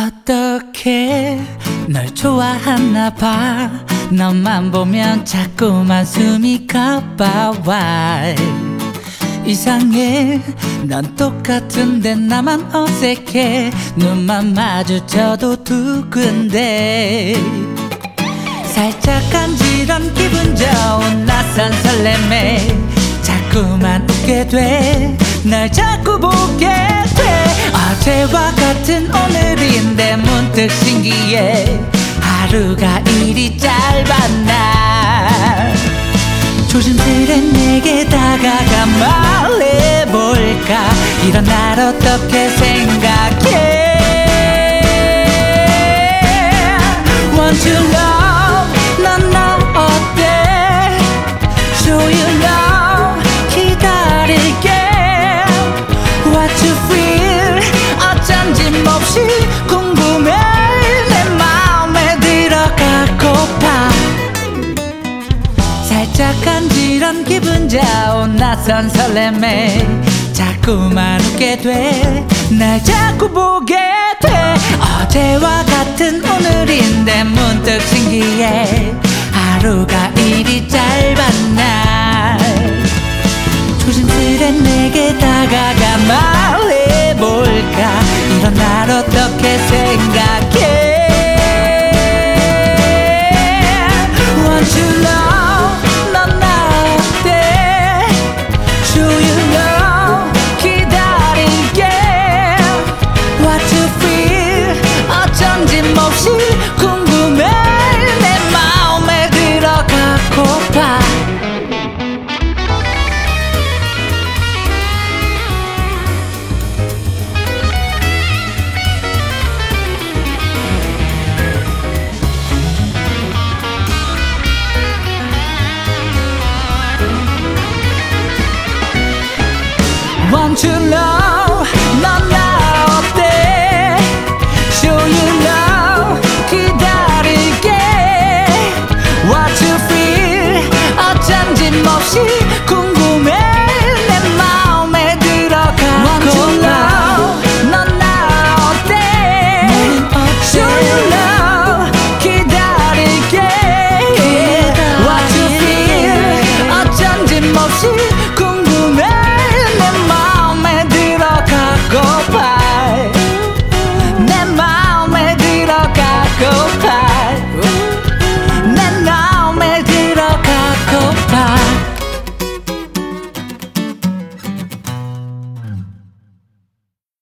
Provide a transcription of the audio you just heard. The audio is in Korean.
어떻게 널 좋아하나 봐. 너만 보면 자꾸만 숨이 가빠. Why? 이상해. 넌 똑같은데 나만 어색해. 눈만 마주쳐도 두근데 살짝 간지런 기분 좋은 낯선 설렘에 자꾸만 웃게 돼. 날 자꾸 보게 돼. 어제와 같은 오늘인데 문득 신기해. 하루가 이리 짧았나. 조심스레 내게 다가가 말해볼까. 이런 날 어떻게 생각해. Want to love 넌 나 어때. Show you love 기다릴게. What you feel 어쩐지 몹시 궁금해. 내 마음에 들어가고파. 살짝 간지런 기분 좋은 낯선 설렘에 자꾸만 웃게 돼. 날 자꾸 보게 돼. 어제와 같은 오늘인데 문득 신기해. 하루가 이리 짧았나. 조심스레 내게 다가가 말해볼까. 이런 날 어떻게 생각해.